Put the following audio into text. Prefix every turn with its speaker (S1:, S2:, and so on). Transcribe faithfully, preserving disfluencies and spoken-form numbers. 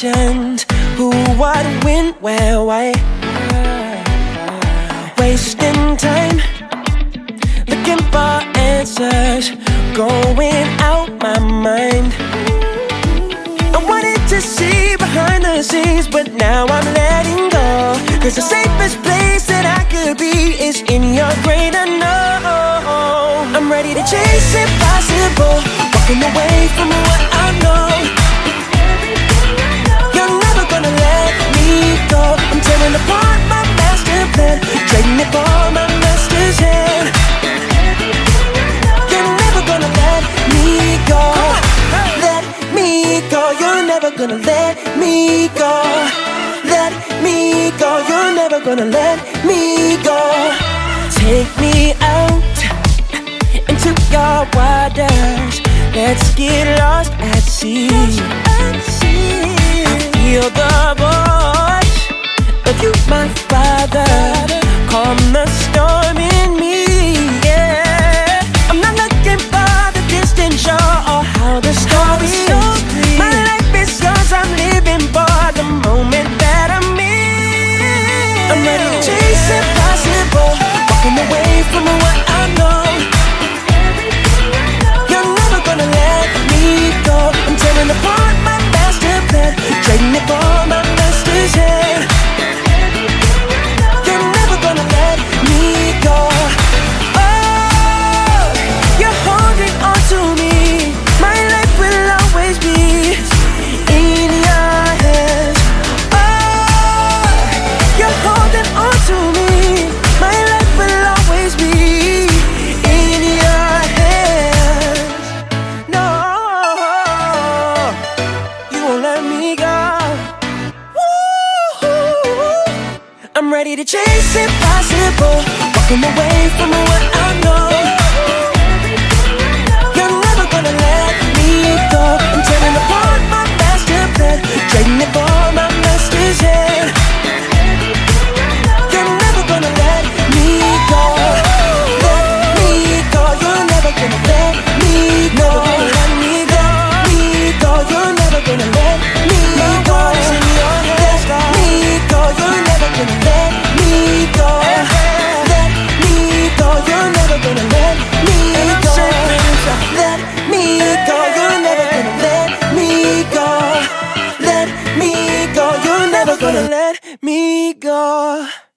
S1: questions. Who, what, when, where, why? Wasting time, looking for answers, going out my mind. I wanted to see behind the scenes, but now I'm letting go. Cause the safest place that I could be is in your great unknown. I'm ready to chase impossible, walking away from what I know. You're never gonna let me go. I'm tearing apart my master plan, trading it for my master's hand. You're never gonna let me go. Let me go. You're never gonna let me go. Let me go. You're never gonna let me go. Take me out into your waters. Let's get lost at sea. I feel the voice of you, my father. Calm the storm in me, yeah. I'm not looking for the distant shore or how the story ends. My life is yours, I'm living for the moment that I'm in. I'm ready to chase impossible, walking away from what I know. You're never gonna let me go. I'm tearing apart my master plan, trading it for my master's hand. You're never gonna let me go. Oh, you're holding on to me. My life will always be in your hands. Oh, you're holding on to me. My life will always be in your hands. No, you won't let me go. Woo. I'm ready to chase impossible, walking away from what I know. You're never gonna let me go. I'm tearing apart my master plan, trading it for my master's hand. You're never gonna let me go. Let me go. You're never gonna let me go. Let me go. Me go. You're never gonna let me go. In your hands, let me go. You're never gonna let me go. Let me go. You're never gonna let me go. Let me go. You're never gonna let me go. Let me go. You're never gonna let me go.